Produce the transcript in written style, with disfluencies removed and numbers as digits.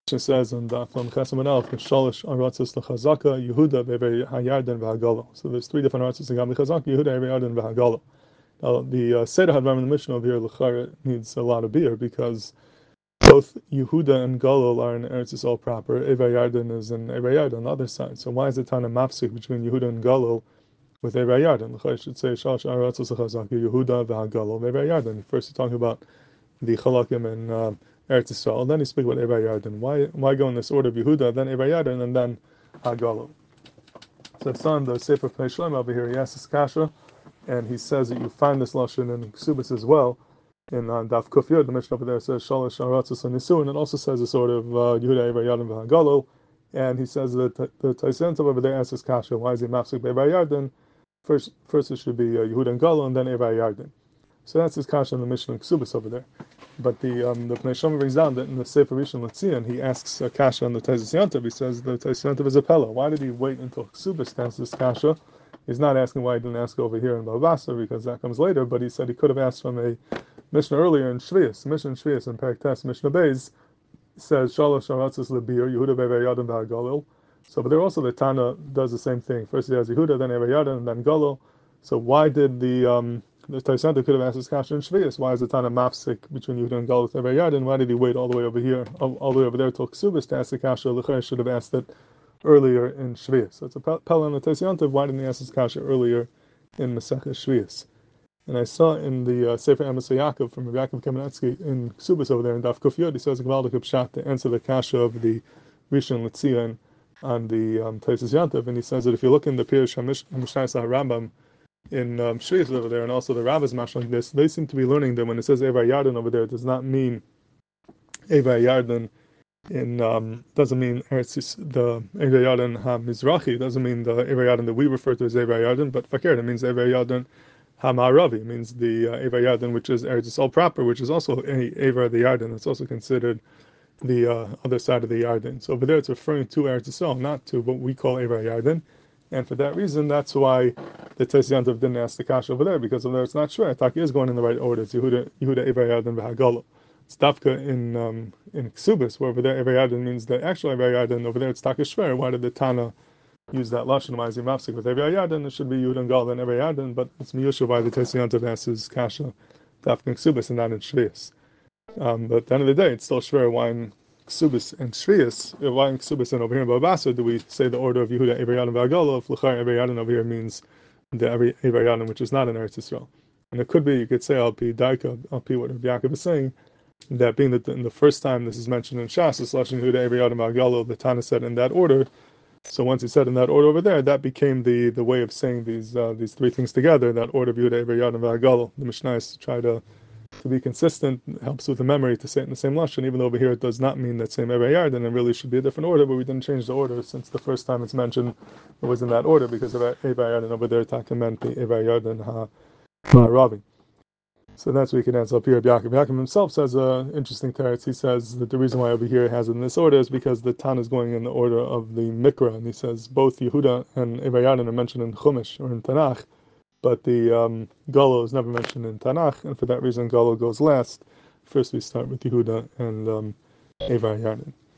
It says in the from Chesam Alf, Shalosh Aratzos L'Chazaka, Yehuda Ve'Ever HaYarden V'Hagala. So there's three different Aratzos L'Gam L'Chazaka, Yehuda Ever Yarden V'Hagala. Now the Seder Hadvarim in the Mishnah over here, L'Chara, needs a lot of beer because both Yehuda and Galil are in Eretz Yisrael proper. Ever Yarden is in Ever Yarden on the other side. So why is it Tana Mafsik between Yehuda and Galil with Ever Yarden? L'Chara should say Shalosh Aratzos L'Chazaka, Yehuda V'Hagala Ever Yarden. First, you're talking about the Chalakim and Eretz Yisrael, and then you speak about Ever Yarden. Why go in this order of Yehuda, then Ever Yarden, and then Hagala? So it's on the Sefer Pnei Shlem over here. He asks this kasha, and he says that you find this lashon in Ksubas as well. In Daf Kuf Yod, the Mishnah over there says Shalosh Aratzos Nisu, and it also says this sort of Yehuda Ever Yarden v'Hagala. And he says that the Taisyan Tov over there asks this kasha, why is he mafsik Ever Yarden? First it should be Yehuda and Galil, and then Ever Yarden. So that's his kasha in the Mishnah in Ksubas over there. But the Pnei Shlom brings down that in the Sefer Rishon LeTzion, he asks a kasha on the Taisus Yontav. He says the Taisus Yontav is a pella. Why did he wait until Ksubas to ask this kasha? He's not asking why he didn't ask over here in Bava Basra, because that comes later, but he said he could have asked from a Mishnah earlier in Shvius. Mishnah in Shvius in Perek Tes, Mishnah Beis says Shalosh Aratzos Lebir, Yehuda Ve'Ever Yarden V'Hagala. So, but there also the Tana does the same thing. First he has Yehuda, then Ever Yarden, and then Galil. So why did the Taisus Yontav could have asked this kasha in Shvius? Why is the Tana mafsik between Yehuda and Galil with Ever Yarden? Why did he wait all the way over here, all the way over there till Ksubas to ask the kasha? L'chai should have asked it earlier in Shvius. So it's a pella on the Taisus Yontav. Why didn't he ask this kasha earlier in Masechah Shvius? And I saw in the Sefer Amos Yaakov from Rabbi Yaakov Kamenetsky in Ksubas over there in Daf Kuf Yod, he says a Gvaldik Pshat to answer the kasha of the Rishon LeTzion on the Taisus Yontav, and he says that if you look in the Pirush HaMishnayos HaRambam in Shvius over there, and also the rabbis mashal like this, they seem to be learning that when it says Ever Yarden over there, it does not mean Ever Yarden in doesn't mean the Ever Yarden HaMizrachi, doesn't mean the Ever Yarden that we refer to as Ever Yarden, but fakir, it means Ever Yarden HaMa'aravi, it means the Ever Yarden which is Eretz Yisrael proper, which is also Ever the Yarden. It's also considered the other side of the Yarden. So over there it's referring to Eretz Yisrael, not to what we call Ever Yarden. And for that reason, that's why the Taisus Yontav didn't ask the kasha over there, because over there it's not sure. Taki is going in the right order. It's Yehuda Ever Yarden v'Hagala. It's Dafka in Ksubas, where over there Ever Yarden means the actual Ever Yarden. Over there it's Taki Shver. Why did the Tana use that lashon? Why is he mafsik with Ever Yarden? It should be Yehuda and Galil and Ever Yarden, but it's miyusha why the Taisus Yontav asks his kasha Dafka in Ksubas and not in Shvius. But at the end of the day, it's still Shver. Why in Ksubas and Shvius, why in Ksubas and over here in Bava Basra do we say the order of Yehuda Ever Yarden v'Hagala? If L'chai Ever Yarden over here means the Ever Yarden which is not in Eretz Yisrael. And it could be, you could say, Al Pi Daika, Al Pi what Rabbi Yaakov is saying, that being that in the first time this is mentioned in Shas, it's Lashon Yehuda Ever Yarden v'Hagala, the Tana said in that order. So once he said in that order over there, that became the way of saying these three things together, that order of Yehuda Ever Yarden v'Hagala. The Mishnah is to try to be consistent. It helps with the memory to say it in the same lashon, even though over here it does not mean that same Ever Yarden, and it really should be a different order, but we didn't change the order since the first time it's mentioned it was in that order, because of Ever Yarden over there Taka meant the Ever Yarden HaMa'aravi. So that's what we can answer up here. Rabbi Yaakov himself says an interesting teretz. He says that the reason why over here it has it in this order is because the Tan is going in the order of the Mikra, and he says both Yehuda and Ever Yarden are mentioned in Chumash or in Tanakh, but the Galil is never mentioned in Tanakh, and for that reason Galil goes last. First we start with Yehuda and Ever Yarden.